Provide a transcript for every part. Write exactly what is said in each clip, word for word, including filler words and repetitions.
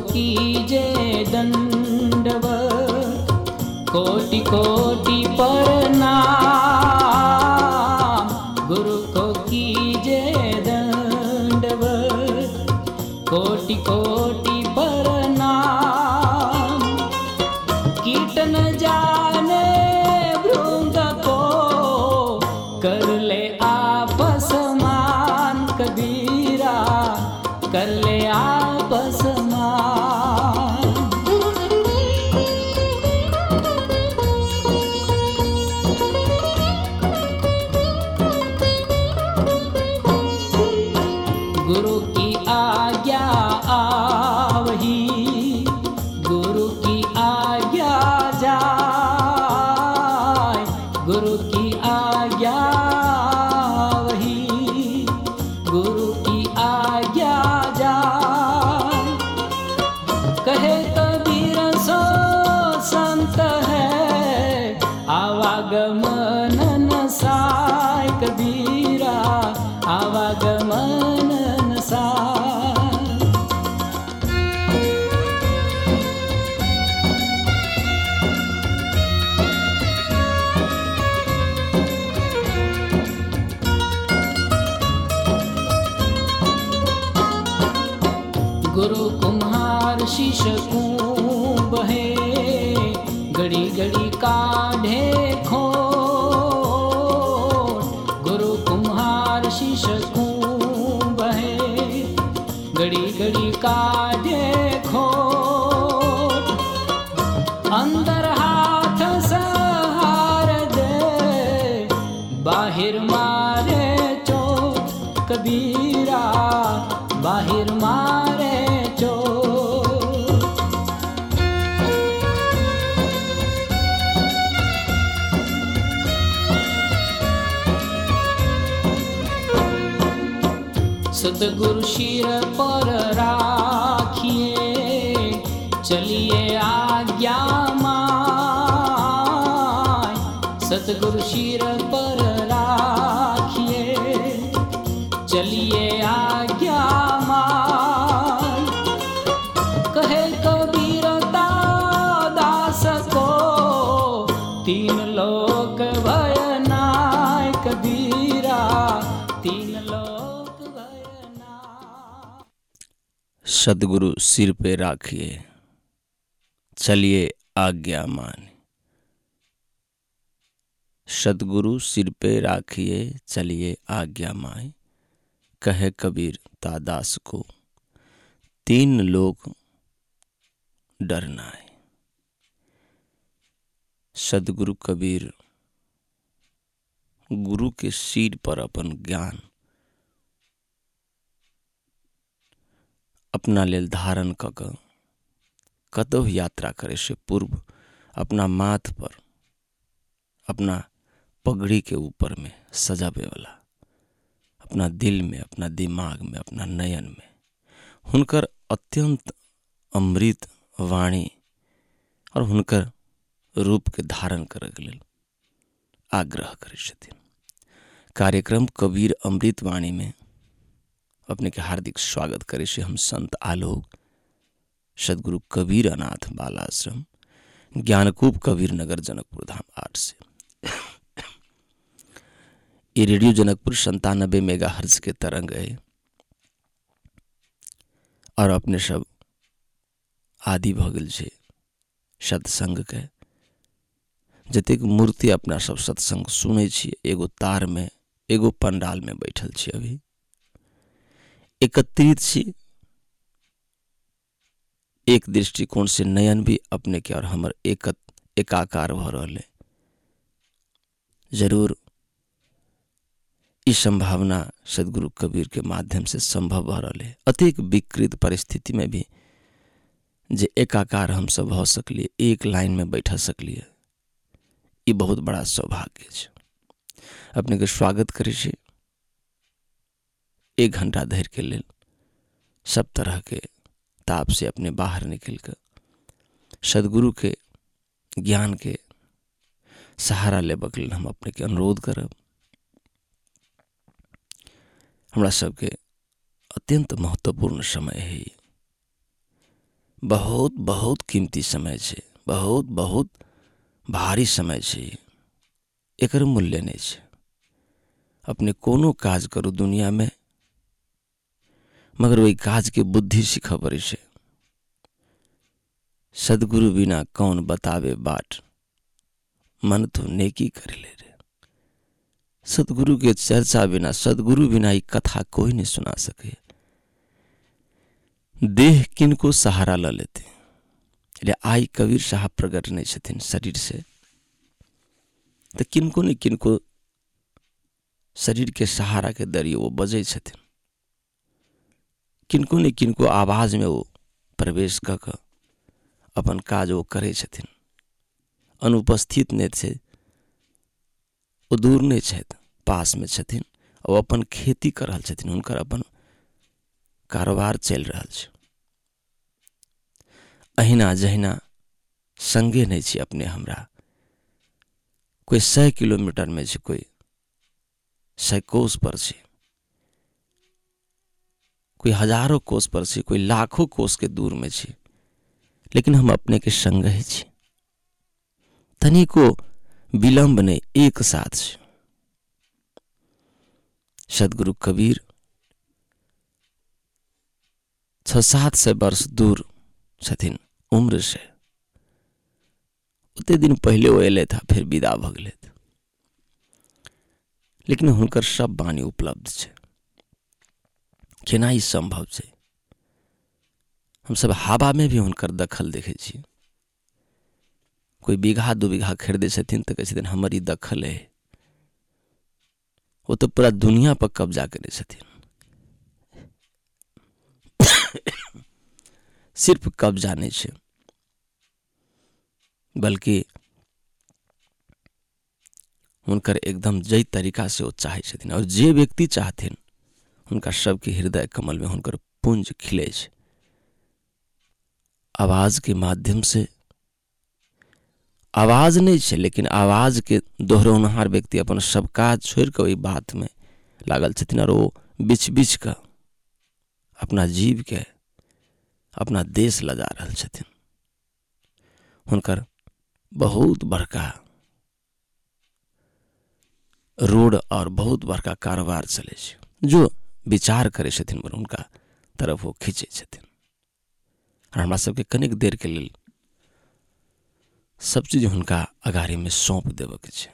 कीजे दंडवत, कोटि कोटि प्रणाम। गुरु को कीजे दंडवत, कोटि कोटि प्रणाम। कीट न जाने भृंग को, कर ले आपस मान। कबीरा कर ले आपस मान। गुरु की आज्ञा आवही, गुरु की आज्ञा जाय। गुरु की आज्ञा आवही, गुरु की आज्ञा जाय। कहे कबीर सो संत है, आवागमन न साय। कबीरा आवागमन न साय। गुरु कुम्हार शीश कुंभ है, घड़ी घड़ी काढ़े खोट। गुरु कुम्हार शीश कुंभ है, घड़ी घड़ी काढ़े खोट। अंदर हाथ सहार दे, बाहिर मारे चोट। कबीरा बाहिर मारे चोट। सतगुरु शिर पर राखिए, चलिए आज्ञा माय। सतगुरु शिर पर राखिए, चलिए आज्ञा माय। कहे कबीर दास को, तीन लोक भय नाय। कबीरा तीन लोक भय नाय। सद्गुरु सिर पे राखिए, चलिए आज्ञा मान। सद्गुरु सिर पे राखिए, चलिए आज्ञा माय। कहे कबीर तादास को, तीन लोग डरना है। सद्गुरु कबीर गुरु के सिर पर अपन ज्ञान अपना लेल धारण क क कतहु यात्रा करे से पूर्व अपना माथ पर, अपना पगड़ी के ऊपर में सजावे वाला, अपना दिल में, अपना दिमाग में, अपना नयन में हुनकर अत्यंत अमृत वाणी और हुनकर रूप के धारण करे के लेल आग्रह करे छथिन। कार्यक्रम कबीर अमृत वाणी में अपने के हार्दिक स्वागत करे से हम संत आलोक सद्गुरु कबीर अनाथ बालाश्रम ज्ञानकूप कबीर नगर जनकपुर धाम आठ से। ये रेडियो जनकपुर संतानबे मेगा हर्ज के तरंग है और अपने सब आदि भगल छे सत्संग के। जतेक मूर्ति अपना सब सत्संग सुने छी, एगो तार में, एगो पंडाल में बैठल छी, अभी एकत्रित छी। एक दृष्टिकोण से नयन भी अपने के और हमर एक एकाकार भ रहले। जरूर इस संभावना सद्गुरु कबीर के माध्यम से संभव भ रहले। अतिक विकृत परिस्थिति में भी जे एकाकार हम सब हो सकलिए, एक लाइन में बैठा सकलिए, ये बहुत बड़ा सौभाग्य है। अपने के स्वागत करे छी। एक घंटा धैर्य के लेल सब तरह के ताप से अपने बाहर निकल कर सद्गुरु के ज्ञान के सहारा लेबक लेल हम अपने के अनुरोध करब। हमरा सबके अत्यंत महत्वपूर्ण समय है। बहुत बहुत कीमती समय छे, बहुत बहुत भारी समय छे, एकर मूल्य नहीं छे। अपने कोनो काज करू दुनिया में, मगर वही काज के बुद्धि सीख पड़े छे। सदगुरु बिना कौन बतावे बाट, मन तो नेकी कर ले रे। सदगुरु के चर्चा बिना, सदगुरु बिना ये कथा कोई नहीं सुना सके। देह किनको सहारा ल लेते, એટલે आई कबीर साहब प्रगट नहीं छथिन शरीर से, तो किनको न किनको शरीर के सहारा के दरिये वो बजे छथिन। किनको न किनको आवाज में वो प्रवेश क क अपन काज वो करे छथिन। अनुपस्थित नहीं थे, वो दूर नहीं छथि, पास में छथिन और अपन खेती कर रहल छथिन, उनकर अपन कारोबार चल रहा छे। अहिना जहिना संगे नहीं छी अपने हमरा, कोई सौ किलोमीटर में छे, कोई सौ कोस पर छे, कोई हजारों कोस पर छे, कोई लाखों कोस के दूर में छे, लेकिन हम अपने के संग ही छे। तनिको विलंब नहीं, एक साथ छे। सदगुरु कबीर छ सात सौ वर्ष दूर छथिन उम्र से, उते दिन पहले वो एले था, फिर विदा भ गेले, लेकिन हुनकर सब वाणी उपलब्ध छे। केना ई संभव छे? हम सब हवा में भी हुनकर दखल देखे छी। कोई बीघा दू बीघा खरीदे छथिन तो कहते हमर ई दखल है, वो तो पूरा दुनिया पर कब्जा करे छथिन। सिर्फ कब्जा नहीं छे, बल्कि उनकर एकदम जय तरीका से वो चाहे छथिन, और जे व्यक्ति चाहथिन उनका सबके हृदय कमल में हुनकर पुंज खिले छे। आवाज के माध्यम से, आवाज नहीं छे, लेकिन आवाज के दोहरौनहार व्यक्ति अपन सब काज छोड़ के वही बात में लागल छथिन, और वो बिछ बिछ का अपना जीव के, अपना देश लजा रहल छथिन। हुनकर बहुत बड़का रोड और बहुत बड़का कारोबार चले छे, जो विचार करे छथिन उनका तरफ वो खींचे छथिन। और हमरा सबके कनिक देर के लिए सब चीज हुनका अगाड़ी में सौंप देवे के छे।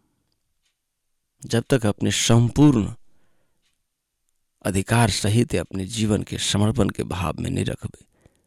जब तक अपने संपूर्ण अधिकार सहित अपने जीवन के समर्पण के भाव में नहीं रखबे,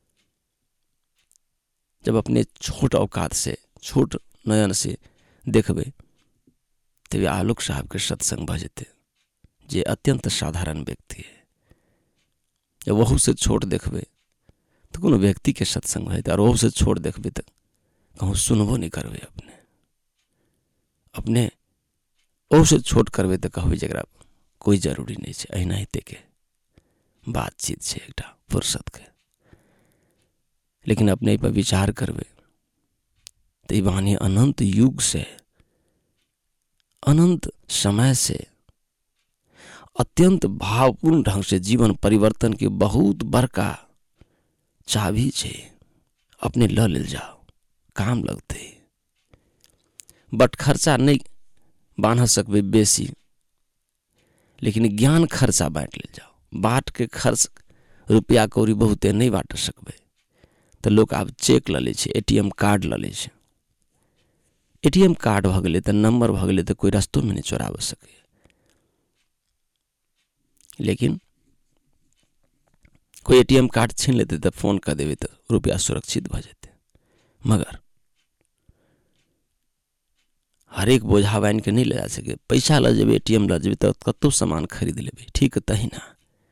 जब अपने छोट औकात से, छोट नयन से देखबे, तब आलोक साहब के सत्संग भ जेते, जे अत्यंत साधारण व्यक्ति है। जब वहू से छोट देखबे तो कोनो व्यक्ति के सत्संग है, और वहू से छोट देखबे तो कहूँ सुनबो नहीं करबे। अपने अपने वहू से छोट करबे तो कहबे जरा कोई जरूरी नहीं है, अहिना ही के बातचीत छे एकटा फुर्सत के। लेकिन अपने पर विचार करबे तो वाणी अनंत युग से, अनंत समय से अत्यंत भावपूर्ण ढंग से जीवन परिवर्तन के बहुत बड़का चाबी छे। अपने ल ले जाओ, काम लगते, बट खर्चा नहीं बांध सकबे बेसी, लेकिन ज्ञान खर्चा बांट ले जाओ। बाट के खर्च रुपया कौड़ी बहुते नहीं बांट सकबे, तो लोग आब चेक ल ले छे, एटीएम कार्ड ल ले छे। एटीएम कार्ड भ गेले तो नंबर भ गेले तो कोई रास्तों में नहीं चोराव सके, लेकिन कोई एटीएम कार्ड छीन लेते तो फोन कर देवे तो रुपया सुरक्षित भ जाते। मगर हर एक बोझा बांध के नहीं ले जा सके। पैसा ल जेबे, एटीएम ल जेबे तो कतो सामान खरीद लेबे, ठीक तही ना।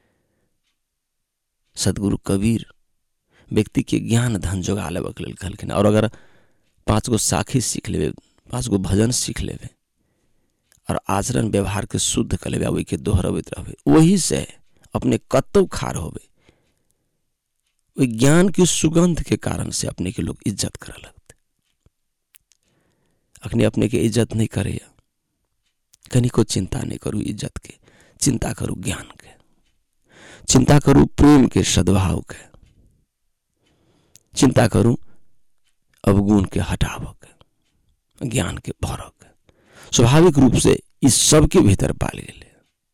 सदगुरु कबीर व्यक्ति के ज्ञान धन जोगा लेबे के लेल कहलखिन, और अगर पांच गो साखी सीख लेबे, पांच गो भजन सीख लेबे, और आचरण व्यवहार के शुद्ध कर लेबे, वही के दोहराबैत रहबे, वही से अपने कतौ खार होबे। वही ज्ञान की सुगंध के कारण से अपने के लोग इज्जत करे लगते। अखनी अपने के इज्जत नहीं करे, कनिको चिंता नहीं करू इज्जत के, चिंता करू ज्ञान के, चिंता करू प्रेम के, सद्भाव के। चिंता करूं अवगुण के हटावक, ज्ञान के भरक। स्वाभाविक रूप से इस सब के भीतर पाल गए।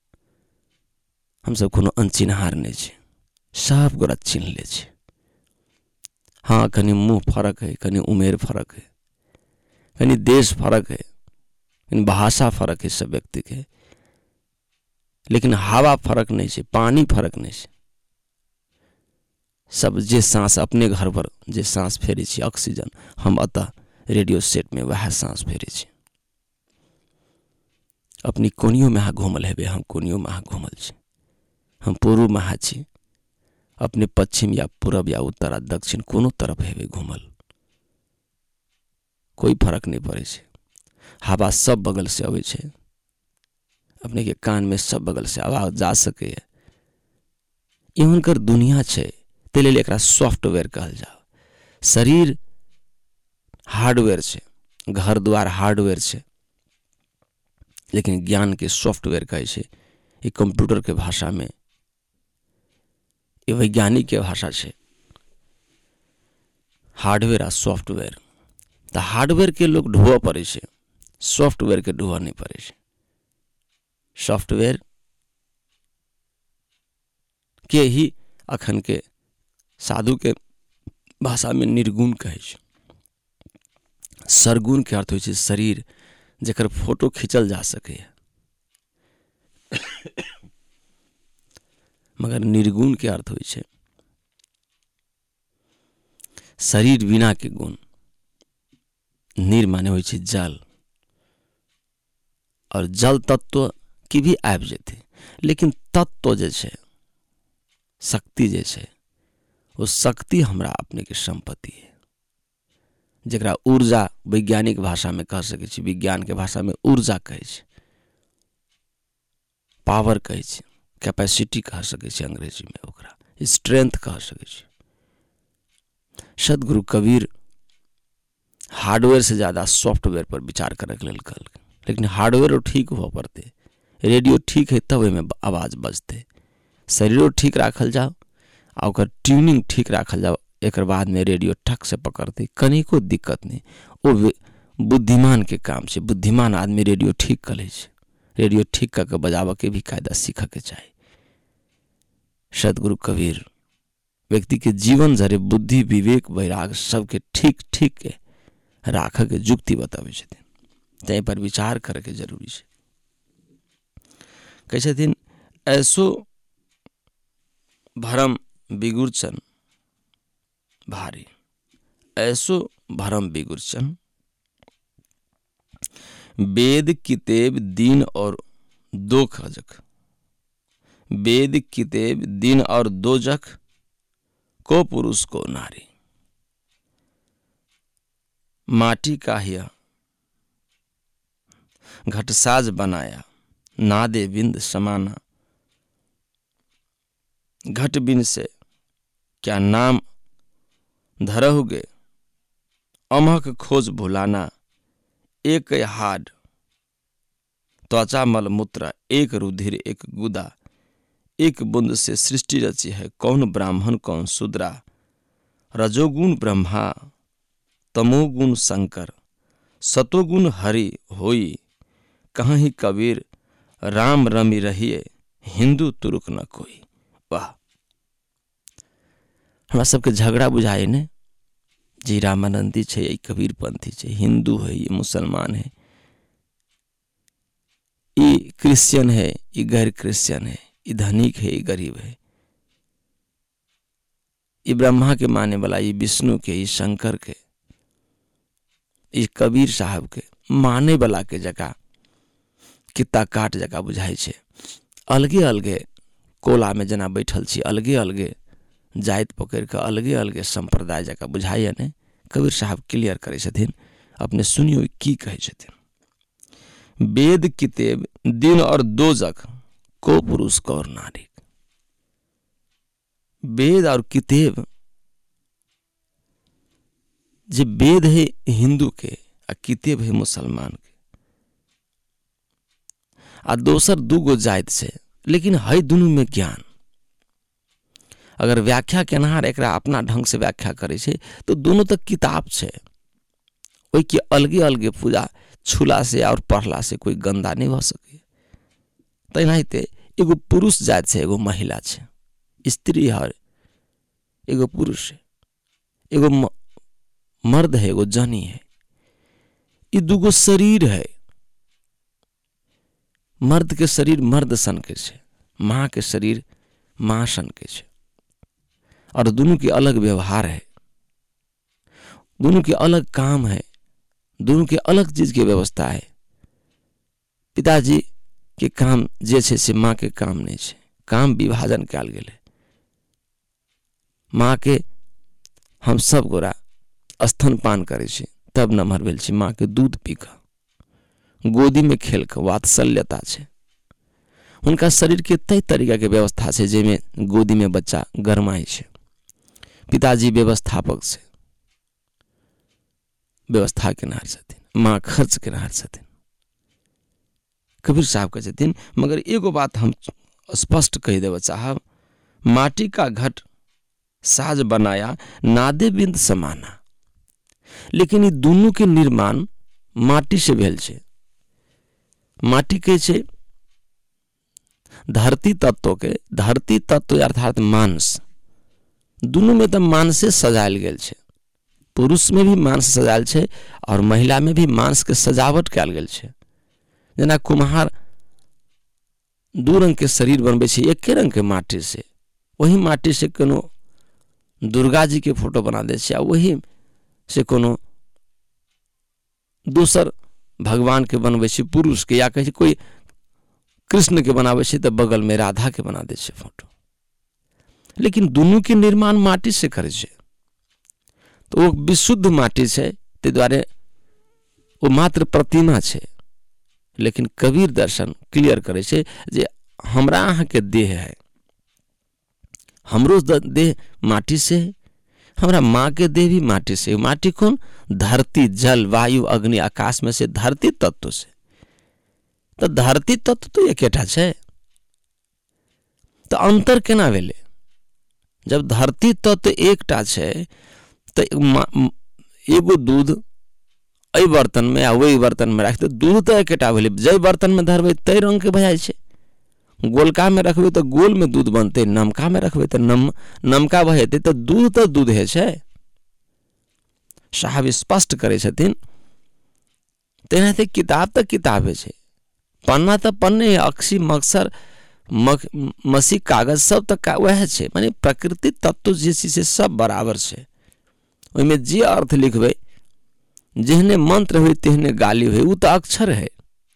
हम सब कोनो अनचिन्हार नहीं छे, सब गोरा चिन्ह ले छे। हाँ, कनी मुंह फरक है, कनी उमेर फरक है, कनी देश फरक है, कनी भाषा फरक है सब व्यक्ति के, लेकिन हवा फरक नहीं छे, पानी फरक नहीं छे। सब जे सांस अपने घर पर जे सांस फेरी छी ऑक्सीजन, हम अतः रेडियो सेट में वह सांस फेरी छी। अपनी कोनियों में घूमल हेबे, हम कोनियों में घूमल छी। हम पूर्व में छी, अपने पश्चिम या पूरब या उत्तर या दक्षिण कोनो तरफ हेबे घूमल, कोई फर्क नहीं पड़े छे। हवा सब बगल से आवे छे, अपने के कान में सब बगल से आवाज जा सके। ये हुनकर दुनिया छे, ते लेल एकरा सॉफ्टवेयर कहल जाओ। शरीर हार्डवेयर छे, घर द्वार हार्डवेयर छे, लेकिन ज्ञान के सॉफ्टवेयर कहे छे। ये कंप्यूटर के भाषा में, ये वैज्ञानिक के भाषा छे, हार्डवेयर आ सॉफ्टवेयर। तो हार्डवेयर के लोग ढोआ पड़े छे, सॉफ्टवेयर के ढोआ नहीं पड़े छे। सॉफ्टवेयर के ही अखन के साधु के भाषा में निर्गुण कहे छे। सरगुण के अर्थ होय छे शरीर जेकर फोटो खींचल जा सके, मगर निर्गुण के अर्थ होय छे शरीर बिना के गुण। निर माने होय छे जल, और जल तत्व की भी आबि जेते, लेकिन तत्व जे छे, शक्ति जे छे, वो शक्ति हमरा अपने के संपत्ति है, जेकरा ऊर्जा वैज्ञानिक भाषा में कह सके छी, विज्ञान के भाषा में ऊर्जा कहे छे, पावर कहे छे, कैपेसिटी कह सके छी अंग्रेजी में, ओकरा स्ट्रेंथ कह सके छी। सदगुरु कबीर हार्डवेयर से ज्यादा सॉफ्टवेयर पर विचार करे के लेल कहल, लेकिन हार्डवेयर ठीक हुआ पड़ते। रेडियो ठीक है तब में आवाज बजते, शरीरो ठीक राखल जाओ आ ओकर ट्यूनिंग ठीक राखल जाओ, एक बाद में रेडियो ठक से पकड़ते, कनिको दिक्कत नहीं। वो बुद्धिमान के काम से, बुद्धिमान आदमी रेडियो ठीक कर ले छे। रेडियो ठीक करके बजावे के भी कायदा सीख के चाहिए। सदगुरु कबीर व्यक्ति के जीवन झरे बुद्धि विवेक वैराग सबके ठीक ठीक के राख के जुक्ति बतावे छथिन, तै पर विचार करे के जरूरी छे। कहे छथिन ऐसो भरम बिगुरचन भारी, ऐसो भरम बिगुरचन वेद कितेब दीन और दो खजक, वेद कितेब दीन और दो जख, को पुरुष को नारी। माटी का हिया घटसाज बनाया, नादे बिंद समाना, घट बिन से क्या नाम धरहुगे, अमहक खोज भुलाना, एक हाड त्वचा मल मूत्र, एक रुधिर एक गुदा, एक बूंद से सृष्टि रची है, कौन ब्राह्मण कौन शूद्रा, रजोगुण ब्रह्मा तमोगुण शंकर, सतोगुण हरि होई, कहीं कबीर राम रमी रहिए, हिंदू तुरुक न कोई। वाह, हमरा सबके झगड़ा बुझाए ने, जी रामानंदी छे, ये कबीर पंथी छे, हिंदू है, ये मुसलमान है, ये क्रिश्चियन है, ये गैर क्रिश्चियन है, ये धनिक है, ये गरीब है, ये ब्रह्मा के माने वाला, ये विष्णु के, ये शंकर के, ये कबीर साहब के माने वाला के जगह कितना काट जगह बुझाई छे। अलगे अलगे कोला में जना बैठल छी, अलगे अलगे जाइत पकड़ के अलगे अलगे संप्रदाय जगह बुझाइए ने। कबीर साहब क्लियर करे छथिन, अपने सुनियो की कहे छथिन। वेद कितेब दिन और दो जख, को पुरुष को नारी। वेद और कितेब, जे वेद है हिंदू के आ कितेब है मुसलमान के, आ दोसर दूगो जाइत से, लेकिन है दुनू में ज्ञान। अगर व्याख्या केनहार एकरा अपना ढंग से व्याख्या करे छे तो दोनों तक किताब छे, ओई के अलगे अलगे पूजा छूला से और पढ़ला से कोई गंदा नहीं हो सके। तनाहिते एगो पुरुष जात छे, एगो महिला छे, स्त्री है, एगो पुरुष है, एगो म, मर्द है, एगो जनी है। ये दूगो शरीर है। मर्द के शरीर मर्द सन के छे, माँ के शरीर माँ सन के छे, और दोनों के अलग व्यवहार है, दोनों के अलग काम है, दोनों के अलग चीज की व्यवस्था है। पिताजी के काम जे छे से माँ के काम नहीं छे, काम विभाजन कयल गेल है। माँ के हम सब गोरा स्तनपान करे छे तब नमहर भेल छी, माँ के दूध पी कर, गोदी में खेल कर, वात्सल्यता छे। उनका शरीर के तय तरीका के व्यवस्था छे जेमे गोदी में बच्चा गरमाई छे। पिताजी व्यवस्थापक से व्यवस्था केनहार छथिन, माँ खर्च केनहार छथिन। कबीर साहब कहते छथिन, मगर एगो बात हम स्पष्ट कह देव चाहब, माटी का घट साज बनाया नादे बिंद समाना। लेकिन ये दोनों के निर्माण माटी से भेल छे। माटी के छे धरती तत्व के, धरती तत्व अर्थात मांस, दोनों में तो मांस से सजायल गेल छे। पुरुष में भी मांस सजायल छे और महिला में भी मांस के सजावट कयल गेल छे। जेना कुम्हार दू रंग के शरीर बनबे छे एके रंग के माटी से, वही माटी से कोनो दुर्गा जी के फोटो बना दे छे, वही से कोनो दूसर भगवान के बनबे छे पुरुष के, या कहे कोई कृष्ण के बनावे छे तो बगल में राधा के बना दे छे फोटो। लेकिन दोनों के निर्माण माटी से करे छे, तो वो विशुद्ध माटी छे, ते द्वारे वो मात्र प्रतिमा छे। लेकिन कबीर दर्शन क्लियर करे छे जे हमरा अहाँ के देह है, हमरो देह माटी से है, हमरा माँ के देह भी माटी से। माटी कौन? धरती, जल, वायु, अग्नि, आकाश में से धरती तत्व से। तो धरती तत्व तो एकेटा छे, तो अंतर केना भेले? जब धरती तत्व एकटा छे तो एगो दूध एहि बर्तन में आ वही बर्तन में रख दे, दूध तो एकेटा भेले। जय बर्तन में धरबे तय रंग के भजाय छे। गोलका में रखबे तो गोल में दूध बनते, नमका में रखबे तो नम नमका बहेते, तो दूध तो दूध है छे। साहब स्पष्ट करे छथिन, तेनाहिते किताब तो किताब है छे, पन्ना तो पन्ने, अक्सी मक्सर मक, मसी कागज सब तो वह छे। माने प्रकृति तत्व जे से सब बराबर छे। ओइमे जे अर्थ लिखबे, जेहने मंत्र हुए तेहने गाली हुए, वो तो अक्षर है।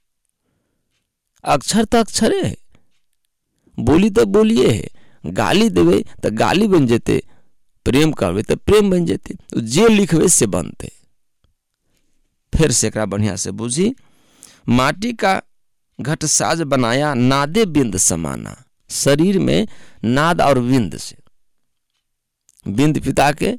अक्षर तो अक्षरे है, बोली तो बोलिए है। गाली देवे तो गाली बन जेते, प्रेम करवे तो प्रेम बन जेते। जे लिखवे से बनते। फिर से एकरा बढ़िया से बुझी, माटी का घट साज बनाया नादे बिंद समाना। शरीर में नाद और बिंद से, बिंद पिता के,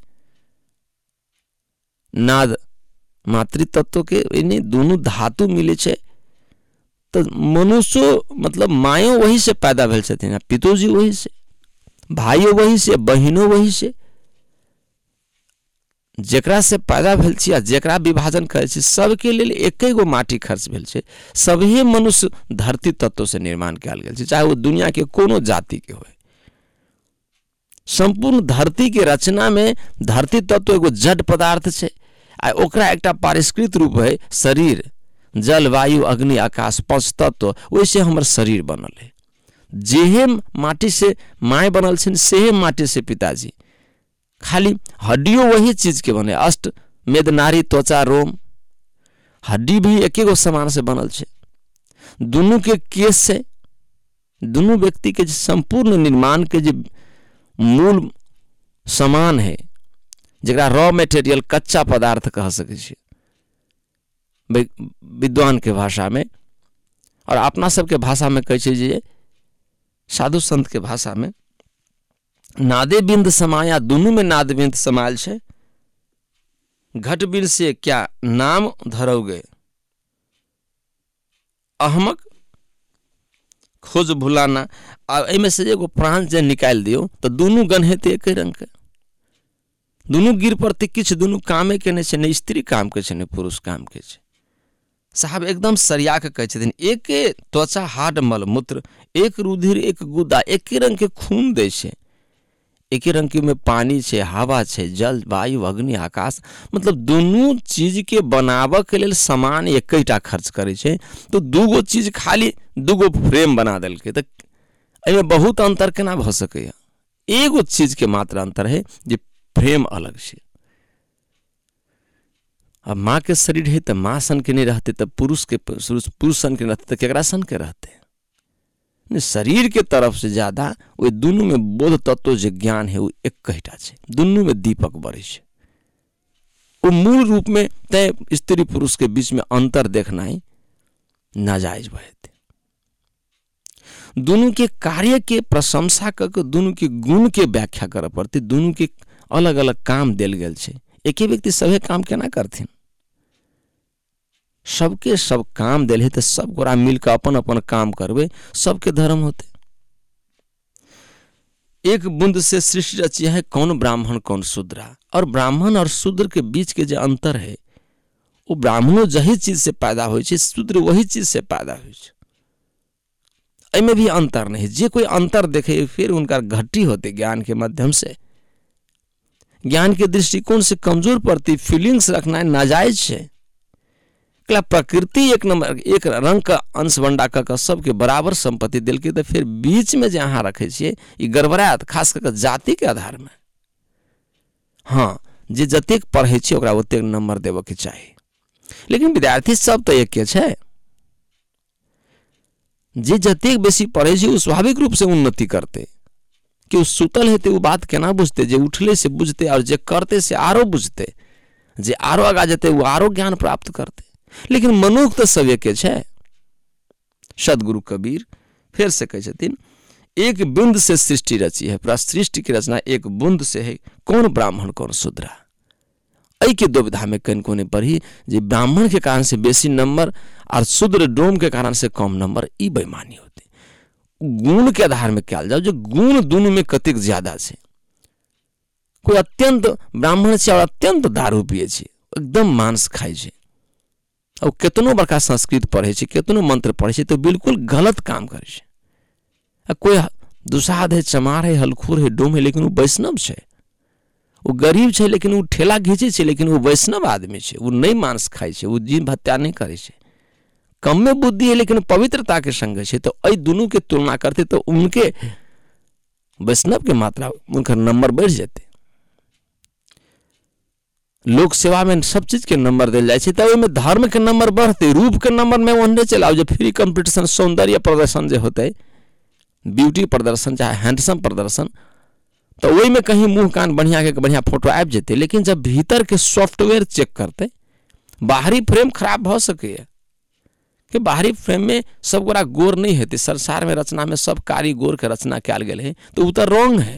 नाद मातृतत्व के, इन्हें दोनों धातु मिले छे। तो मनुष्य मतलब मायो वही से पैदा भेल छथिन, पितोजी वही से, भाइयों वही से, बहिनों वही से। जेकरा से पैदा भेल छी आ जेकरा विभाजन करे छी, सबके लेल एके गो माटी खर्च भेल छे। सभी मनुष्य धरती तत्व से निर्माण कयल गेल छे, चाहे वो दुनिया के कोनो जाति के होय। संपूर्ण धरती के रचना में धरती तत्व एगो जड़ पदार्थ छे, आ ओकरा एकटा परिष्कृत रूप है शरीर, जल, वायु, अग्नि, आकाश, पांच तत्व। वैसे हमर शरीर बनल है। जेहे माटी से माय बनल छे, सेहे माटी से पिताजी। खाली हड्डियों वही चीज के बने, अष्ट मेद नारी त्वचा रोम, हड्डी भी एक गो समान से बनल छे। दोनों के केस से, दोनों व्यक्ति के संपूर्ण निर्माण के जो मूल समान है, जरा रॉ मटेरियल, कच्चा पदार्थ कह सके छी विद्वान के भाषा में, और अपना सबके भाषा में कहे छी जे साधु संत के भाषा में नादे बिंद समाया। दोनों में नाद बिंद समायल छे। घट बिल से क्या नाम धरोगे, अहमक खोज भुलाना, आ एमे से एगो प्राण जे निकाल दियो तो दुनू गण हेते एक रंग के, दुनू गिर पड़ते किछ, दुनू कामे के नहीं, नहीं स्त्री काम के नहीं पुरुष काम के। साहब एकदम सरिया के कहे छथिन, एक त्वचा हाड मल मूत्र, एक रुधिर एक गुदा, एक रंग के खून दे छे, एक रंग के में पानी छे, हवा छे, जल वायु अग्नि आकाश, मतलब दोनों चीज के बनाव के लिए समान एकटा खर्च करे छे। तो दूगो चीज खाली दूगो फ्रेम बना दिल के, तो एमे बहुत अंतर केना भ सके? एगो चीज के मात्र अंतर है जे फ्रेम अलग से। अब माँ के शरीर है तो माँ सन के नहीं रहते, तो पुरुष के पुरुष सन के रहते तो केकरा सन के रहते? शरीर के तरफ से ज्यादा वो दोनों में बोध तत्व जो ज्ञान है वो एक कहिटा छे, दोनों में दीपक बरे छे। वो मूल रूप में तय स्त्री पुरुष के बीच में अंतर देखना ही नाजायज बहते। दोनों के कार्य के प्रशंसा करके दोनों के गुण के व्याख्या कर पड़ती, दोनों के अलग अलग काम दिल गए छे। एक ही व्यक्ति सभी काम केना करथिन? सबके सब काम दिल है तो सब गोरा मिलकर अपन अपन काम करवे, सबके धर्म होते। एक बूंद से सृष्टि रची है, कौन ब्राह्मण कौन शूद्रा, और ब्राह्मण और शूद्र के बीच के जो अंतर है वो ब्राह्मणों जही चीज से पैदा हो, शूद्र वही चीज से पैदा हो। एमे भी अंतर नहीं, जे कोई अंतर देखे फिर उनका घटी होते ज्ञान के माध्यम से। ज्ञान के दृष्टिकोण से कमजोर पड़ती फीलिंग्स रखना है नाजायज है। प्रकृति एक नंबर एक रंग का अंश बंडा कर सबके बराबर संपत्ति दिल के, तो फिर बीच में जहां रखे छे गड़बड़ात, खास कर जाति के आधार में। हाँ, जे जतेक पढ़े छे ओकरा ओतेक नंबर देवे के चाहिए, लेकिन विद्यार्थी सब तो एक के छे। जे जतेक बेसी पढ़े छे वो स्वाभाविक रूप से उन्नति करते, कि वो सुतल हेते वो बात केना बुझते, जे उठले से बुझते, और जे करते से आरो बुझते, जे आरो आगा जते वो आरो ज्ञान प्राप्त करते। लेकिन मनुष्य तो सब एक छे। सदगुरु कबीर फिर से कहे छथिन, एक बूंद से सृष्टि रची है, पूरा सृष्टि की रचना एक बूंद से है, कौन ब्राह्मण कौन शूद्रा। ऐ के दुविधा में कन कोने पढ़ी जे ब्राह्मण के कारण से बेसी नंबर और शूद्र डोम के कारण से कम नंबर, ई बेईमानी होती। गुण के आधार में क्या जाओ, जो गुण दोनों में कतिक ज्यादा छे। कोई अत्यंत ब्राह्मण छे और अत्यंत दारू पिए छे, एकदम मांस खाए छे, और केतनो बड़का संस्कृत पढ़े छे, केतनो मंत्र पढ़े छे, तो बिल्कुल गलत काम करे छे। कोई दुसाध है, चमार है, हलखुर है, डोम है, लेकिन वो वैष्णव छे। वो गरीब छे लेकिन वो ठेला घींचे छे, लेकिन वो वैष्णव आदमी छे, वो नहीं मांस खाए छे, वो जीव हत्या नहीं करे छे। कम में बुद्धि है लेकिन पवित्रता के संग छे, तो ऐ दोनों के तुलना करते तो उनके वैष्णव के मात्रा उनका नंबर बढ़ जाते। लोक सेवा में सब चीज के नंबर दिल जाए, तो में धर्म के नंबर बढ़ते, रूप के नंबर में ओहने चलाओ। जो फ्री कंपटीशन सौंदर्य प्रदर्शन जो होते, ब्यूटी प्रदर्शन चाहे हैंडसम प्रदर्शन, तो वही में कहीं मुंह कान बढ़िया के बढ़िया फोटो आब जाते, लेकिन जब भीतर के सॉफ्टवेयर चेक करते, बाहरी फ्रेम खराब भ सके, कि बाहरी फ्रेम में सब गोरा गोर नहीं होते। संसार में रचना में सब कारी गोर के रचना कल गए है, तो उतर रॉन्ग है।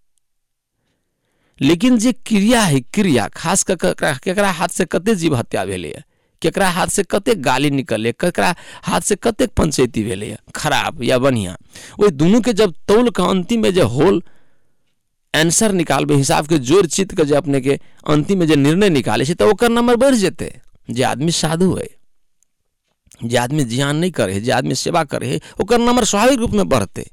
लेकिन जे क्रिया है, क्रिया खास कर केकरा हाथ से कते जीव हत्या भेले, केकरा हाथ से कते गाली निकले, केकरा हाथ से कते पंचायती भेले, खराब या बढ़िया, वही दोनों के जब तौल का अंतिम में जो होल आंसर निकालबे, हिसाब के जोड़ चित के जो अपने के अंतिम में जो निर्णय निकाले छे, तो ओकर नंबर बढ़ जेते। जे आदमी साधु है, जे आदमी जियान नहीं करे, जे आदमी सेवा करे, ओकर नंबर स्वाभाविक रूप में बढ़ते।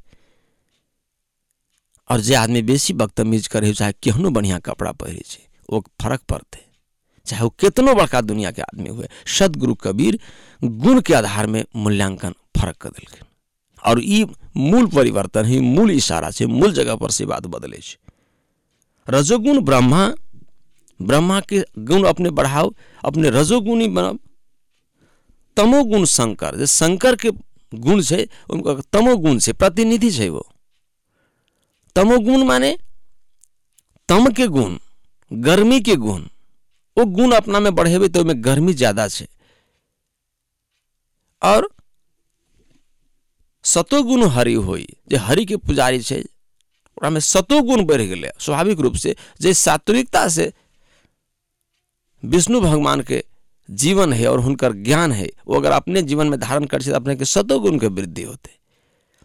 और जे आदमी बेसी बदतमीज करे, चाहे केहनो बढ़िया कपड़ा पहरे छे, वो फर्क पड़ते, चाहे वो कितनो बड़का दुनिया के आदमी हुए। सदगुरु कबीर गुण के आधार में मूल्यांकन फर्क कर दिलखिन, और ई मूल परिवर्तन ही मूल इशारा छे, मूल जगह पर से बात बदले छे। रजोगुण ब्रह्मा, ब्रह्मा के गुण अपने बढ़ाओ, अपने रजोगुणी बनब। तमोगुण शंकर, जे शंकर के गुण छे उनका तमोगुण से प्रतिनिधि छे। वो तमोगुण माने तम के गुण, गर्मी के गुण, वो गुण अपना में बढ़ेबे तो में गर्मी ज्यादा छे। और सतोगुण हरि होई, जे हरि के पुजारी छे ओकरा में सतोगुण बढ़ गेले स्वाभाविक रूप से। जे सात्विकता से विष्णु भगवान के जीवन है और उनकर ज्ञान है, वो अगर अपने जीवन में धारण कर अपने के सतोगुण के वृद्धि होते।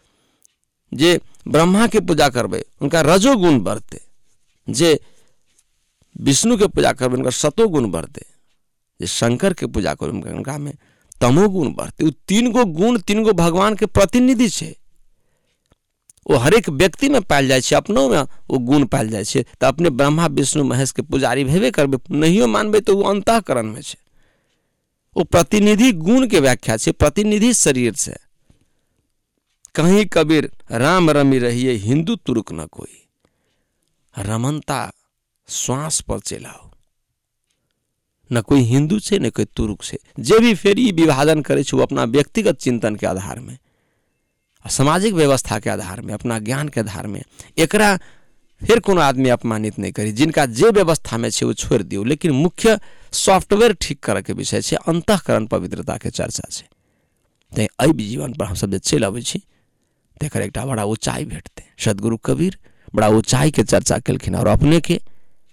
जे ब्रह्मा के पूजा करबे उनका रजोगुण बढ़ते, जे विष्णु के पूजा करबे उनका सतोगुण बढ़ते, जे शंकर के पूजा करबे उनका में तमोगुण बढ़ते। उ तीन गो गुण तीन गो भगवान के प्रतिनिधि छे, वो हरेक व्यक्ति में पायल जाए छे, अपनों में वो गुण पायल जाए छे। तो अपने ब्रह्मा विष्णु महेश के पुजारी भेबे करबे, नहियो मानबे तो वो अंतःकरण में छे, वो प्रतिनिधि गुण के व्याख्या छे, प्रतिनिधि शरीर से। कहीं कबीर राम रमी रहिए हिंदू तुरुक न कोई, रमनता श्वास पर चलाओ, न कोई हिंदू से न कोई तुरुक से। जे भी फेर ई विभाजन करे छे वो अपना व्यक्तिगत चिंतन के आधार में, सामाजिक व्यवस्था के आधार में, अपना ज्ञान के आधार में एकरा फिर कोनो आदमी अपमानित नहीं करी। जिनका जे व्यवस्था में छे वो छोड़ दियो, लेकिन मुख्य सॉफ्टवेयर ठीक करे के विषय छे, अंतःकरण पवित्रता के चर्चा छे। ते एहि जीवन पर हम सब जे चलि अबै छी तेकर एकटा बड़ा ऊंचाई भेटते। सदगुरु कबीर बड़ा ऊंचाई के चर्चा केलखिन, और अपने के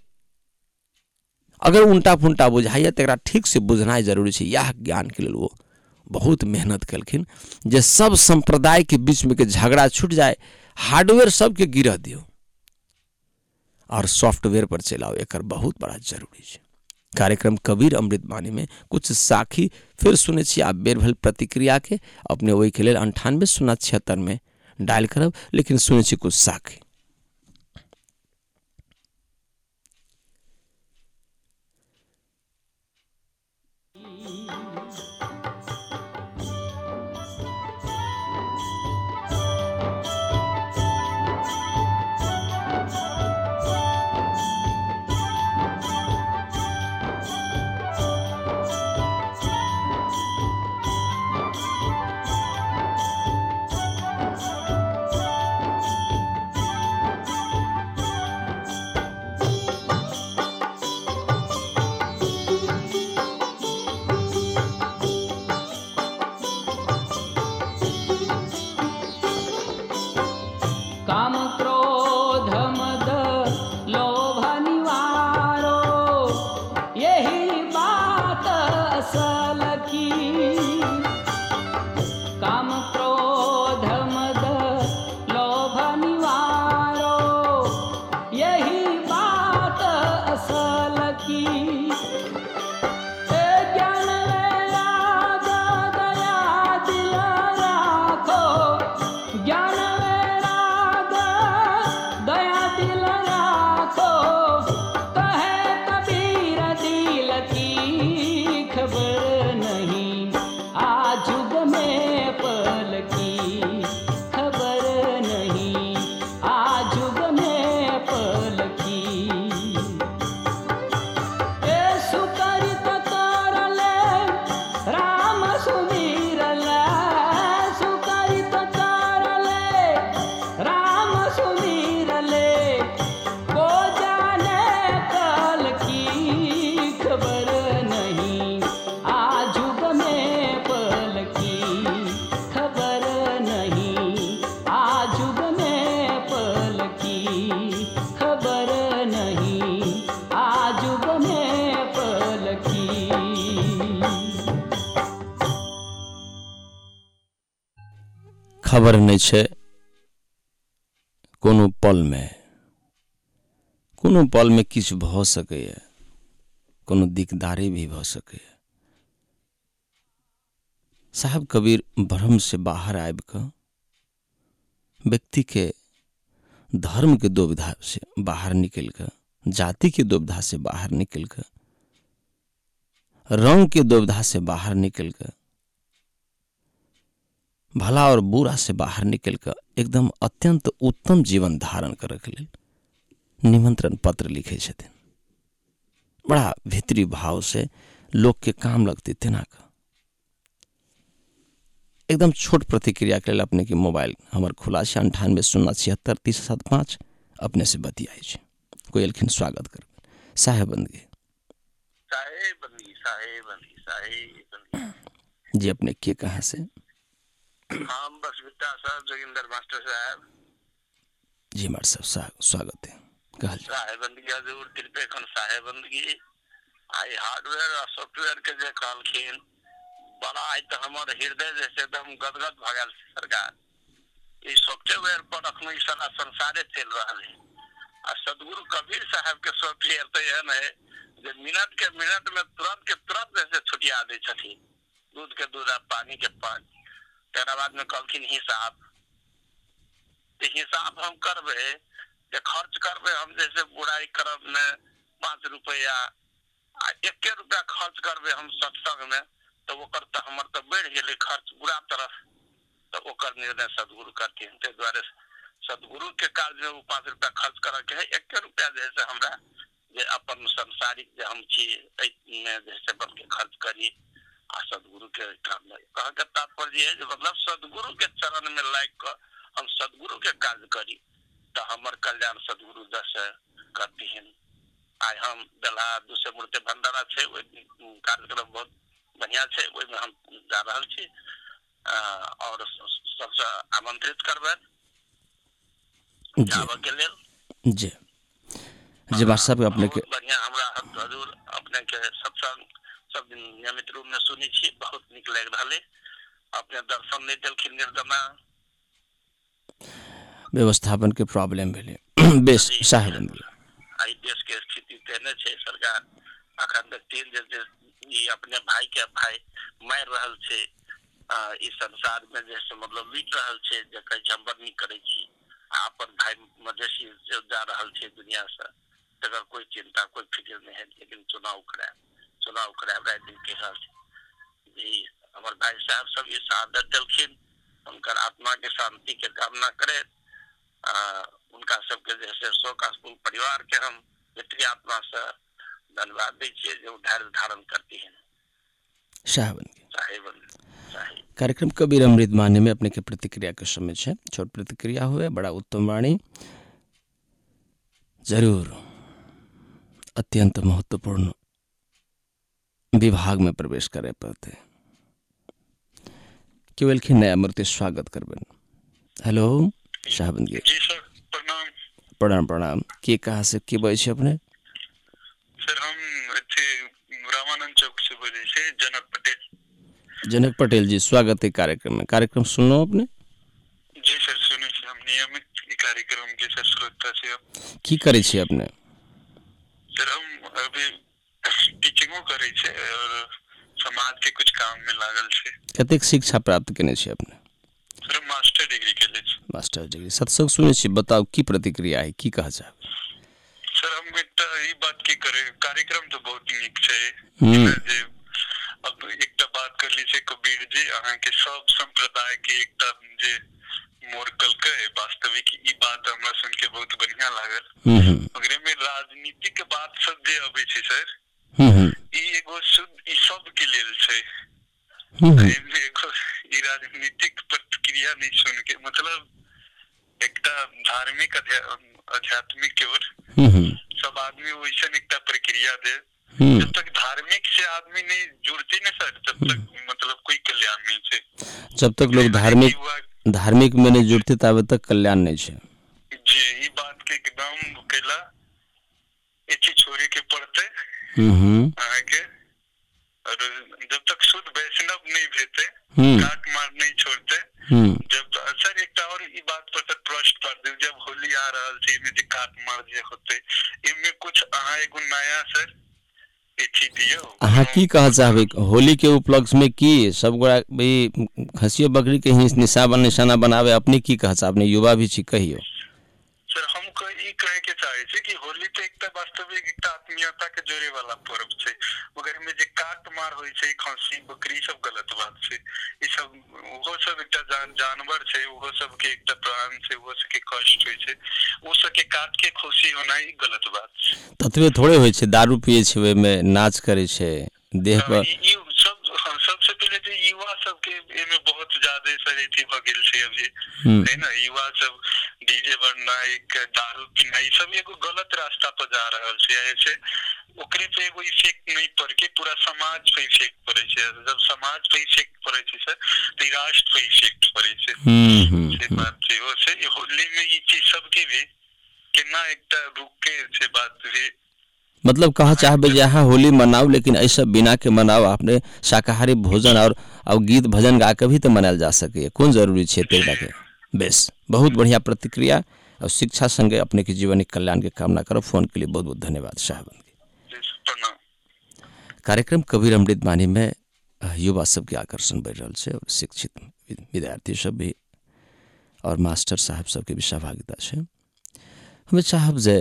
अगर उल्टा फुंटा बुझाइए तो ठीक से बुझनाइ जरूरी है। यह ज्ञान के लिए वो बहुत मेहनत कलखिन, जे सब संप्रदाय के बीच में के झगड़ा छूट जाए, हार्डवेयर सबके गिरह दियो और सॉफ्टवेयर पर चलाओ, एक बहुत बड़ा जरूरी है। कार्यक्रम कबीर अमृतवाणी में कुछ साखी फिर सुने छी आप बेर भल प्रतिक्रिया के अपने वही के लिए अंठानवे शून्य छिहत्तर में डायल करब, लेकिन सुने छी कुछ साखी। खबर नहीं छे कोनो पल में, कोनो पल में किछ भ सके, कोनो दिकदारी भी भ सके। साहब कबीर भ्रम से बाहर आब के व्यक्ति के धर्म के दुविधा से बाहर निकल के, जाति के दुविधा से बाहर निकल के, रंग के दुविधा से बाहर निकल के, भला और बुरा से बाहर निकल कर एकदम अत्यंत उत्तम जीवन धारण करे के लिए निमंत्रण पत्र लिखे छथिन। बड़ा भीतरी भाव से लोग के काम लगती तेना का। एकदम छोट प्रतिक्रिया के लिए अपने के मोबाइल हमार खुला है अंठानवे शून्य छिहत्तर तीस सात पाँच अपने से बतियाई छे। कोई एलखिन स्वागत कर साहेब बंदगी साहेब बंदगी साहेब बंदगी साहेब बंदगी जी। अपने के कहाँ से? हम बस बिट्टा साहब जोगिंदर मास्टर साहब जी। मार साहब स्वागत है। कहल साहेब बंदगी हजूर कृपे खन साहेब बंदगी आई हार्डवेयर और सॉफ्टवेयर के जे कहलखिन बड़ा आई तो हमारे हृदय जैसे एकदम गदगद भ गया सरकार। ई सॉफ्टवेयर पर अखनो ई सारा संसारे चल रहा है। आ सदगुरु कबीर साहब के सॉफ्टवेयर तो एहन है जे मिनट के मिनट में तुरंत के तुरंत जैसे छुटिया दे छथिन, दूध के दूध आ पानी के पानी। तेरा बाद में कहलखिन हिसाब, हिसाब हम करबे जे खर्च करबे, हम जैसे बुराई करब में पाँच रुपया आ एक रुपया खर्च करबे हम सत्संग में, तो ओकर तो हमर तो बढ़ गेले खर्च बुरा तरफ, तो ओकर निर्णय सदगुरु करथिन। ते द्वारे सदगुरु के कार्य में वो पाँच रुपया खर्च करे के है, एक रुपया जैसे हमरा जे अपन संसारिक जे हम छी में जैसे बन के खर्च करी आ सदगुरु के काम में। कह के तात्पर्य है मतलब सदगुरु के चरण में लाग कर हम सदगुरु के कार्य करी तो हमर कल्याण सदगुरु जैसे करती हैं। आज हम दला दूसरे मूर्ति भंडारा छे, कार्यक्रम बहुत बढ़िया छे, ओइ में हम जा रहल छी और सबसे आमंत्रित करबे जाबे के लेल। जी जी बात साहब अपने के बढ़िया हमरा हजूर अपने के सत्संग सब दिन नियमित रूप में सुनी छी, बहुत निक लग रहले। अपने दर्शन नहीं देलखिन निर्दमा व्यवस्थापन के प्रॉब्लम भेले बेस साहेब आई देश के स्थिति तेने छे। सरकार अखन तक तीन जे ई अपने भाई के भाई मार रहल छे, इस संसार में जैसे मतलब लूट रहल छे, जे कह हम बनी करे छी अपन भाई मधेसी जा रहल छे दुनिया से, तकर कोई चिंता कोई फिक्र नहीं है। लेकिन चुनाव कराए चुनाव कराए राय दिन के हाल जी हमारे भाई साहब सब ये शहादत दिलखिन, उनकर आत्मा के शांति के कामना करे। आ, उनका सबके जैसे शोकाकुल परिवार के हम पितृ आत्मा से धन्यवाद दी छे जो धैर्य धारण करती है। साहबन साहेबन कार्यक्रम कबीर अमृत मान्य में अपने के प्रतिक्रिया के समय छे, छोट प्रतिक्रिया हुए बड़ा उत्तम वाणी जरूर अत्यंत महत्वपूर्ण विभाग में प्रवेश करे पड़ते केवल की नया मूर्ति स्वागत करबेन। हेलो साहबन जी जी सर प्रणाम प्रणाम प्रणाम के कहा से के बोले छे अपने? सर हम इथे रामानंद चौक से बोले छे, जनक पटेल। जनक पटेल जी स्वागत है कार्यक्रम में। कार्यक्रम सुनो अपने? जी सर सुने छे, हम नियमित ई कार्यक्रम के सर श्रोता छे। हम की करे छे अपने? सर हम अभी टीचिंगो करे छे और समाज के कुछ काम में लागल छे। कतेक शिक्षा प्राप्त करने छे अपने? सर मास्टर डिग्री के लिए मास्टर डिग्री सत्संग सुने छे, बताओ की प्रतिक्रिया है, की कहा जाए? सर हम एकटा ई बात की करे कार्यक्रम तो बहुत नीक छे। जे अब एकटा बात कर ली छे कबीर जी अहाँ के सब संप्रदाय के एकटा जे मोर कलके वास्तविक ई बात हमरा सुन के बहुत बढ़िया लागल। अगर में राजनीति के बात सब जे अबै छे सर ई एगो शुद्ध ई सब के लेल छे। एमे एगो ई राजनीतिक प्रतिक्रिया नहीं सुन के मतलब एकटा धार्मिक आध्यात्मिक के ओर सब आदमी वैसे एकटा प्रक्रिया दे। जब तक धार्मिक से आदमी नहीं जुड़ती ना सर तब तक मतलब कोई कल्याण नहीं छे। जब तक लोग धार्मिक धार्मिक में नहीं जुड़ते तब तक कल्याण नहीं छे। जी ई बात के एकदम केला एची छोरी के पड़ते आगे के और जब तक शुद्ध वैष्णव नहीं भेते काट मार नहीं छोड़ते। जब सर एक और ई बात पर सर प्रश्न कर दे जब होली आ रहल छे में जे काट मार जे होते इनमें कुछ अहाँ एगो नया सर एथी दियो अहाँ की कह चाहबे होली के उपलक्ष्य में की सब गोरा भाई खसियो बकरी के ही निशाना निशाना बनावे अपने की कह चाहबे युवा भी छी कहियो? सर हमको ई कहे के चाहे छे कि होली तो एकटा वास्तविक एकटा आत्मीयता के जोड़े वाला पर्व छे, मगर में जे काट मार होय छे खसी बकरी सब गलत बात छे। ई सब वो सब एकटा जान जानवर छे, वो सब के एकटा प्राण छे, वो सब के कष्ट होय छे, वो सब के काट के खुशी होना ई गलत बात छे। ततबे थोड़े होय छे दारू पिए छे वे में नाच करे छे देह पर ई सब सबसे पहले तो युवा सब के एमे बहुत ज्यादा सर एथी भ गेल छे अभी है ना। युवा सब डीजे बजना एक दारू पीना ई सब एगो गलत रास्ता पर जा रहल छे। ऐसे ओकरे पे एगो इफेक्ट नहीं पड़ के पूरा समाज पे इफेक्ट पड़े छे। जब समाज पे इफेक्ट पड़े छे सर तो राष्ट्र पे इफेक्ट पड़े छे। से बात छे ओ से होली में ई चीज सब के भी केना एकटा रुक के से बात भी मतलब कहा चाहबे जे यहाँ होली मनाओ लेकिन ऐसा बिना के मनाओ आपने शाकाहारी भोजन और और गीत भजन गा के भी तो मनाल जा सके कौन जरूरी छे तेरा के? बेस, बहुत बढ़िया प्रतिक्रिया और शिक्षा संगे अपने के जीवन के कल्याण के कामना करो। फोन के लिए बहुत बहुत धन्यवाद शाहबंद जी। कार्यक्रम कबीर अमृत बानी में युवा सबके आकर्षण बढ़ रहा है और शिक्षित विद्यार्थी सब भी और मास्टर साहब सबके भी सहभागिता है। हमें चाहब जे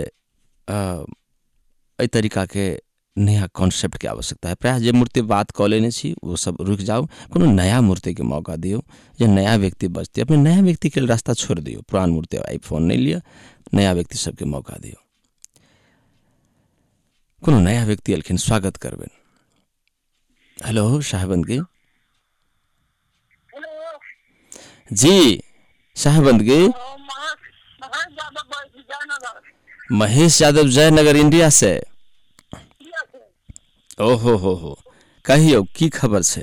एहि तरीका के नया कॉन्सेप्ट के आवश्यकता है। प्रायः जे मूर्ति बात कऽ लेने छी वो सब रुक जाओ, कोनो नया मूर्ति के मौका दियो, जे नया व्यक्ति बचते अपने नया व्यक्ति के रास्ता छोड़ दियो। पुरान मूर्ति आईफोन नहीं लिया, नया व्यक्ति सबके मौका दियो। कोनो नया व्यक्ति अलखिन स्वागत करबेन। हेलो शाहबंदगी जी, शाहबंदगी महेश यादव जयनगर इंडिया से। ओहो हो हो कहियो की खबर से?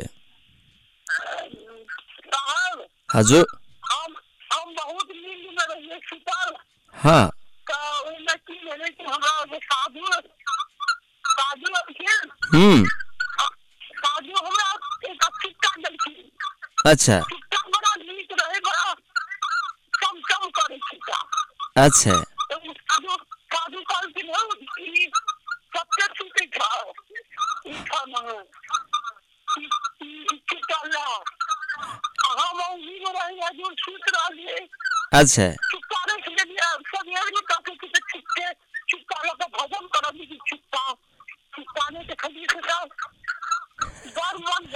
हजूर हम हम बहुत नींद में रहिए सुतल। हाँ का ओइ में की भेलै कि हमरा जे साधु साधु के हम्म साधु हमरा एक सिक्का देलखिन। अच्छा सिक्का बड़ा नीक रहे, बड़ा कम कम करे सिक्का। अच्छा तो साधु साधु कहलखिन हो ई सबके सुते खाओ ई खाना ई ई सिक्का ला। हम उंगली में रही हजूर सुत रहिए। अच्छा चुपचारे से लिए सवेरे में काके के छुपके चुपचारे का भजन करब की चुपता चुपचारे के खली से सब डर मन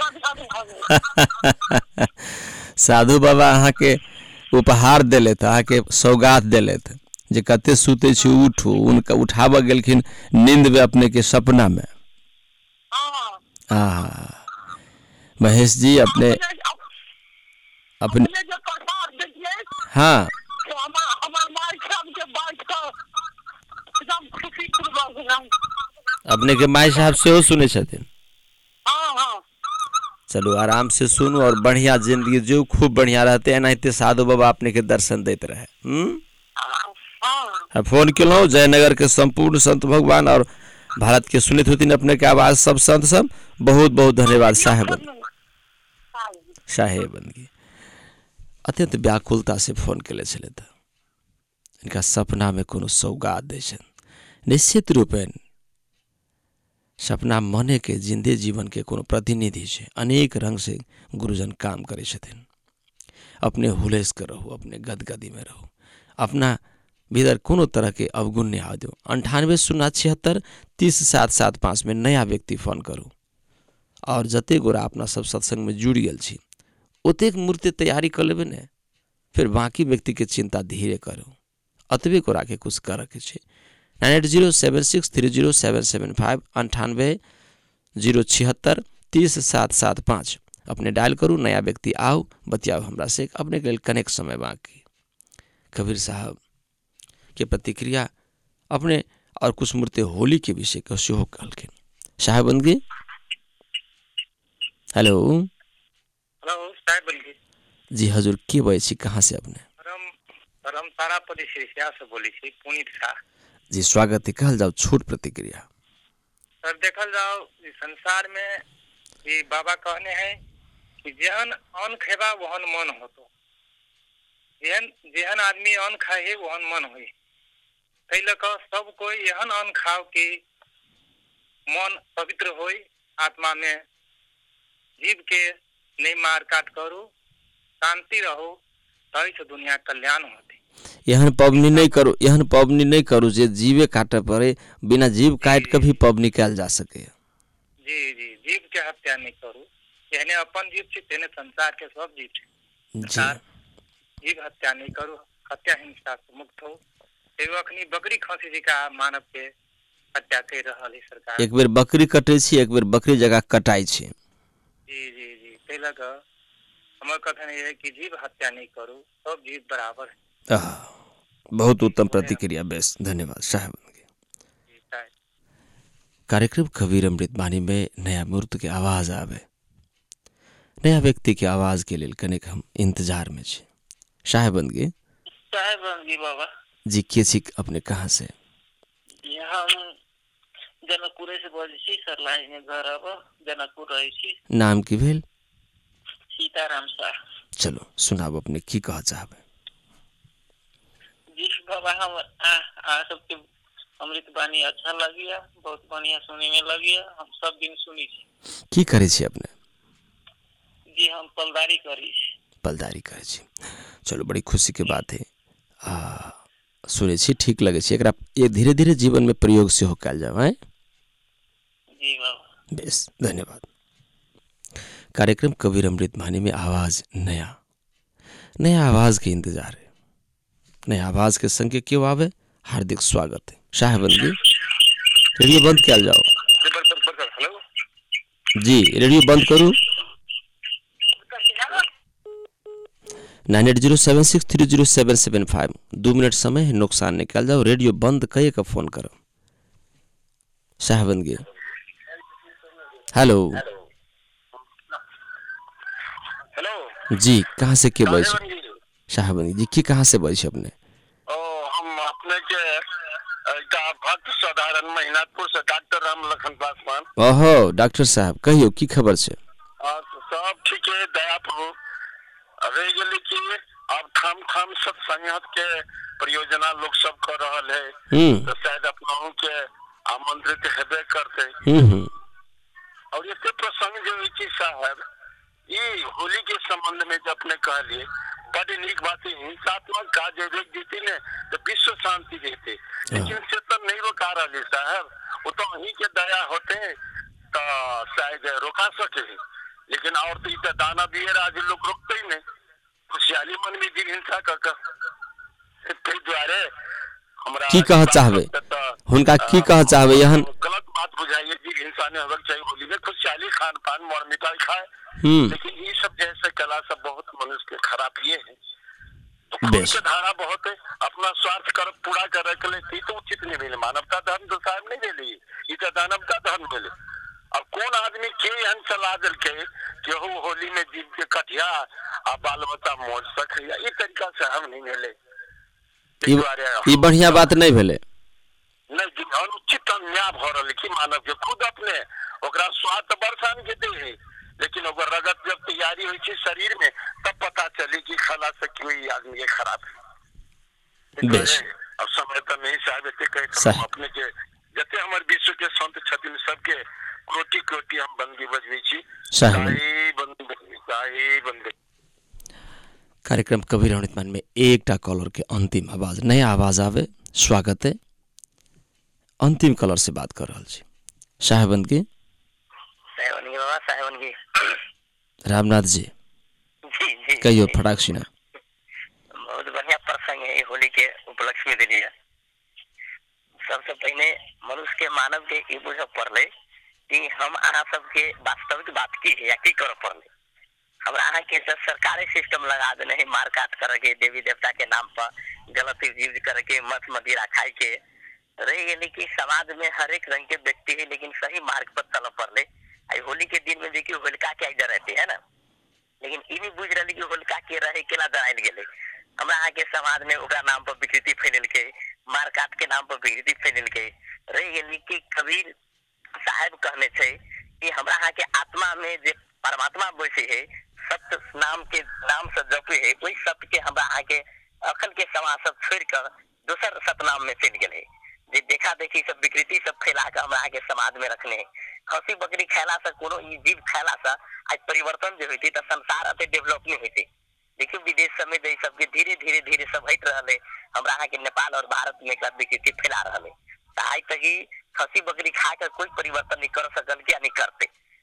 बंद। साधु बाबा अहाँ के उपहार देले थे, अहाँ के सौगात देले थे जे कते सुते छी उठू। उनका उठाबऽ गेलखिन नींद में अपने के सपना में। हां हाँ महेश जी अपने अपने जो प्रसाद देखिए हाँ तो हमार हमार माई साहब के बात का एकदम खुशी पूर्वक एकदम। अपने के माई साहब से हो सुने छथिन। हां हां चलो आराम से सुनू और बढ़िया जिंदगी जो खूब बढ़िया रहते हैं। नहीं साधु बाबा अपने के दर्शन देते रहे। हम्म हां फोन किलो जयनगर के संपूर्ण संत भगवान और भारत के सुनित होती अपने के आवाज सब संत सब बहुत बहुत धन्यवाद। साहेबन साहेबंदगी अत्यंत व्याकुलता से फोन के छे। इनका सपना में कोनो सौगात दे निश्चित रूपेण सपना मने के जिंदे जीवन के कोनो प्रतिनिधि है। अनेक रंग से गुरुजन काम करे छथिन। अपने हुलेस के रहो, अपने गदगदी में रहो, अपना भीतर कोनो तरह के अवगुण नहीं आ दो। अंठानवे शून्य छिहत्तर तीस सात सात पाँच में नया व्यक्ति फोन करूँ और जते गोरा अपना सब सत्संग में जुड़ गल छी ओतेक मूर्ति तैयारी कर लेबे ने, फिर बाकी व्यक्ति के चिंता धीरे करो। अतबे गोरा के कुछ कर के छे। Nine eight zero seven six three zero seven seven five अंठानवे जीरो छिहत्तर तीस सात सात पाँच अपने डायल करूँ। नया व्यक्ति आओ बतियाओ हमरा से। अपने के कनेक्ट समय बाकी कबीर साहब के प्रतिक्रिया अपने और कुछ मूर्ति होली के विषय का सेहो कहलखिन। साहेबंदगी हेलो हेलो साहेबंदगी जी हजूर के बजे छी, कहाँ से अपने? हम हम तारापति शिष्या से बोली छी, पुनीत शाह जी स्वागत है। कहल जाओ छोट प्रतिक्रिया। सर देखल जाओ इस संसार में ये बाबा कहने हैं कि जेहन अन्न खेबा वहन मन होतो। जेहन जेहन आदमी अन्न खाए वहन मन होई। तै लक सब कोई एहन अन्न खाओ कि मन पवित्र होई, आत्मा में जीव के नहीं मार काट करू, शांति रहो, तई से दुनिया कल्याण होती। यहन पबनी नहीं करू, यहन पबनी नहीं करू जे जीवे काटे पड़े, बिना जीव काट के भी पबनी कैल जा सके। जी जी जीव के हत्या नहीं करू। कहने अपन जीव छी तेने संसार के सब जीव छी। जीव हत्या नहीं करू, हत्या हिंसा से मुक्त हो। अखनी बकरी खसी जी का मानव के हत्या कर रहल है सरकार। एक बेर बकरी कटे छी, एक बेर बकरी जगह कटाई छी। जी जी जी तै लग हमर कथन ये है कि जीव हत्या नहीं करू, सब जीव बराबर है। बहुत उत्तम प्रतिक्रिया, बेस धन्यवाद साहब। कार्यक्रम कबीर अमृत वाणी में नया मूर्त के आवाज आवे, नया व्यक्ति के आवाज के लिए कनेक हम इंतजार में छे। साहेबंदगी साहेबंदगी बाबा जी के छी अपने कहाँ से? यहाँ जनकपुर से बोल छी, सरलाई में घर अब जनकपुर रही छी। नाम की भेल? सीताराम शाह। चलो सुनाब अपने की कह चाहबे। बाबा हम आ, आ सबके अमृत बानी अच्छा लगिया, बहुत बढ़िया सुने में लगिया, हम सब दिन सुनी छी। की करै छी अपने? जी हम पलदारी करी छी। पलदारी करै छी, चलो बड़ी खुशी के बात है। आ सुनै छी ठीक लगे छै, एकरा ये धीरे धीरे जीवन में प्रयोग सेहो कयल जाए। हैं जी बाबा बेस, धन्यवाद। कार्यक्रम कबीर अमृत वाणी में आवाज नया नया आवाज के इंतजार है। नया आवाज के संग क्यों आवे, हार्दिक स्वागत है। शाहबन जी रेडियो बंद कयल जाओ। हेलो जी रेडियो बंद करू। Nine eight zero seven six three zero seven seven five दो मिनट समय है, नुकसान निकाल जाओ। रेडियो बंद कहिए का फोन करो। शाहबन जी हेलो हेलो जी, कहाँ से के बोल? शाहबन जी की कहाँ से बोल अपने? ओ हम अपने के का भक्त साधारण महिनाथपुर से डॉक्टर राम लखन पासवान। ओहो डॉक्टर साहब कहियो की खबर छे? सब ठीक है, दया प्रभु। रह गेली कि अब ठाम ठाम सब संगत के परियोजना लोग सब कर रहल है, तो शायद अपनाओं के आमंत्रित हेबे करते। हम्म और ये प्रसंग जो है साहब, ये होली के संबंध में जो अपने कहलिए बड़ी नीक बात है। हिंसात्मक कार्य जीती ने तो विश्व शांति देते, लेकिन से तो नहीं रोका रहे साहब। वो तो वहीं के दया होते तो शायद रोका सके, लेकिन और तो इतना दाना दिए आज लोग रोकते ही नहीं। खुशहाली मन में जीव हिंसा कर द्वारे हमरा की कह चाहबे, हुनका की कह चाहबे? यहन गलत बात बुझाइए, जीव हिंसा ने होगा चाहिए। होली में खुशहाली खान पान मर मिठाई खाए, लेकिन ये सब जैसे कला सब बहुत मनुष्य के खराब ये है। तो खून के धारा बहुत है, अपना स्वार्थ कर पूरा करे के लिए तो उचित नहीं मिले। मानवता धर्म तो साहब नहीं मिली, ये तो दानवता धर्म मिले। अब कौन आदमी के अन सलाह दिल के कि हो होली में जीव के कटिया आ बाल बच्चा मौज सके, ये तरीका से हम नहीं मिले। ये बढ़िया बात नहीं भेले, नहीं अनुचित अन्याय भ रहा कि मानव के खुद अपने ओकरा स्वाद बरसान के दे है, लेकिन ओकर रगत जब तैयारी हुई थी शरीर में तब पता चली कि खला से कोई आदमी खराब है। अब समय तो नहीं साहब अपने के जते हमारे विश्व के संत छथिन सबके कोटि कोटि हम बंदी बजबी छी। साई बंदी साई बंदी। कार्यक्रम कबीर अमृत वाणी में एकटा कॉलर के अंतिम आवाज, नया आवाज आवे, स्वागत है। अंतिम कॉलर से बात कर रहा छी। शाहबन की साहबन की बाबा साहबन की रामनाथ जी जी जी कहियो फटाक सिना। बहुत बढ़िया प्रसंग है होली के उपलक्ष्य में दिलिया। सबसे पहले मनुष्य के मानव के ई बुझ पड़ले कि हम अहाँ सबके वास्तविक बात की है या की कर पड़ले। हमरा अहाँ के सरकारी सिस्टम लगा देने है, मार काट करके देवी देवता के नाम पर गलत यूज करके मत मदिरा खाई के रह गए कि समाज में हर एक रंग के व्यक्ति है, लेकिन सही मार्ग पर चल पड़ले। आई होली के दिन में देखिए होलिका के इधर रहते है ना, लेकिन इ नहीं बुझ रही कि होलिका के रहे केला दराइल गेले। हमरा अहाँ के समाज में ओकरा नाम पर विकृति फैलल के, मार काट के नाम पर विकृति फैलल के रह गए कि कबीर साहब कहने थे कि हमरा अहाँ के आत्मा में जे परमात्मा बैसे है, सत्य नाम के नाम से जपे है, वही सत्य के हमरा अहाँ के अखन के समाज सब छोड़ कर दूसर सतनाम में चल गए। जे देखा देखी सब विकृति सब फैला कर हमरा के समाज में रखने। खसी बकरी खैला से कोनो जीव खैला से आज परिवर्तन जो होती तो संसार अते डेवलप नहीं होती। देखियो विदेश सब में सबके धीरे धीरे धीरे सब हट रहे, हमरा के नेपाल और भारत में एक विकृति फैला रहे। आज तक ही खसी बकरी खा कर कोई परिवर्तन नहीं कर सकल क्या नहीं करते।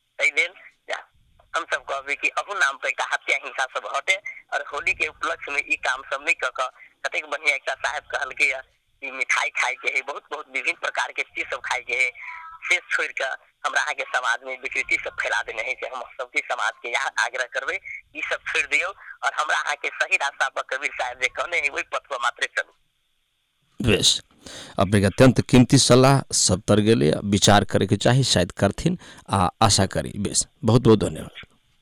हम सब कहबे कि अहू नाम पे हत्या हिंसा सब हटे और होली के उपलक्ष्य में ई काम सब नहीं कक कतेक बढ़िया एक साहब कहल के कि मिठाई खाए के है, बहुत बहुत विभिन्न प्रकार के चीज सब खाए के है। से छोड़ कर हमरा के समाज में विकृति सब फैला देने है कि हम सबके समाज के यहाँ आग्रह करबे ई सब छोड़ दियो और हमरा अहाँ के सही रास्ता पर कबीर साहब जे कहने है वही पथ पर मात्र चलू। बेस, अपने के अत्यंत कीमती सलाह सब तर गेले, विचार करे के चाहिए, शायद करथिन आ आशा करी। बेस, बहुत बहुत धन्यवाद।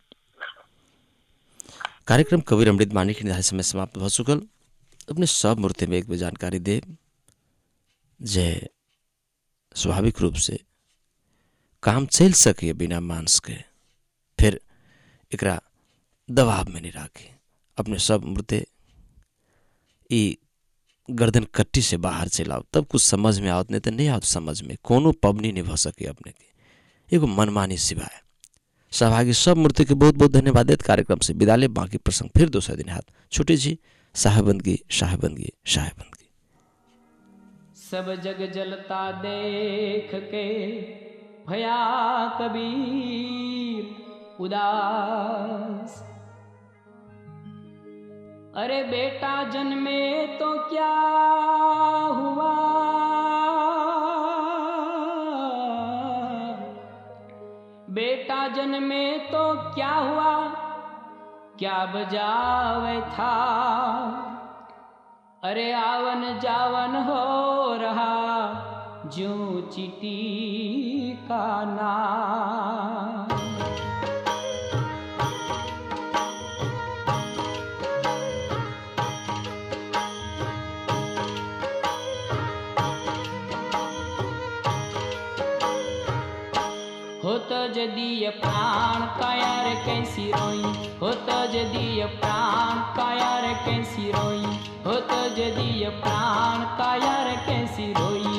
कार्यक्रम कबीर अमृत वाणी के निर्धारित समय समाप्त हो चुकल। अपने सब मूर्ति में एक भी जानकारी दे जे स्वाभाविक रूप से काम चल सके बिना मांस के, फिर एकरा दबाव में नहीं राखे। अपने सब मूर्ति ई गर्दन कट्टी से बाहर चलाओ, तब कुछ समझ में आवत, नहीं तो नहीं आवत समझ में। कोनो पबनी नहीं भ सके अपने के, एगो मनमानी सिवाय। सहभागी सब मूर्ति के बहुत बहुत धन्यवाद देत कार्यक्रम से विदा ले। बाकी प्रसंग फिर दूसरे दिन हाथ छुटे जी। साहेबंदगी साहेबंदगी साहेबंदगी। सब जग जलता देख के भया कबीर उदास, अरे बेटा जन्मे तो क्या हुआ, बेटा जन्मे तो क्या हुआ, क्या बजावे था, अरे आवन जावन हो रहा ज्यों चीटी का नाम। होत जदीय प्राण कायर कैसी रोई, होत जदीय प्राण कायर कैसी रोई, होत जदीय प्राण कायर कैसी रोई।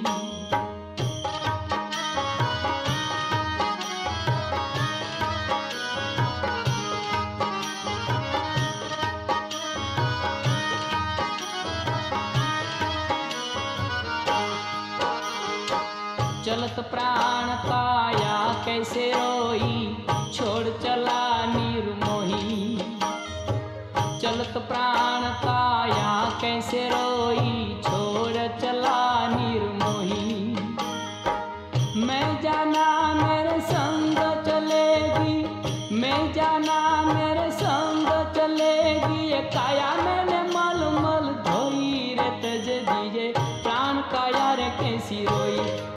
चलत प्राण काया कैसे रोई, छोड़ चला निर्मोही। चलत प्राण काया कैसे रोई, छोड़ चला निर्मोही। मैं जाना मेरे संग चलेगी, मैं जाना मेरे संग चलेगी, ये काया मैंने मल मल धोई रे तज दीजे प्राण काया रे कैसी रोई।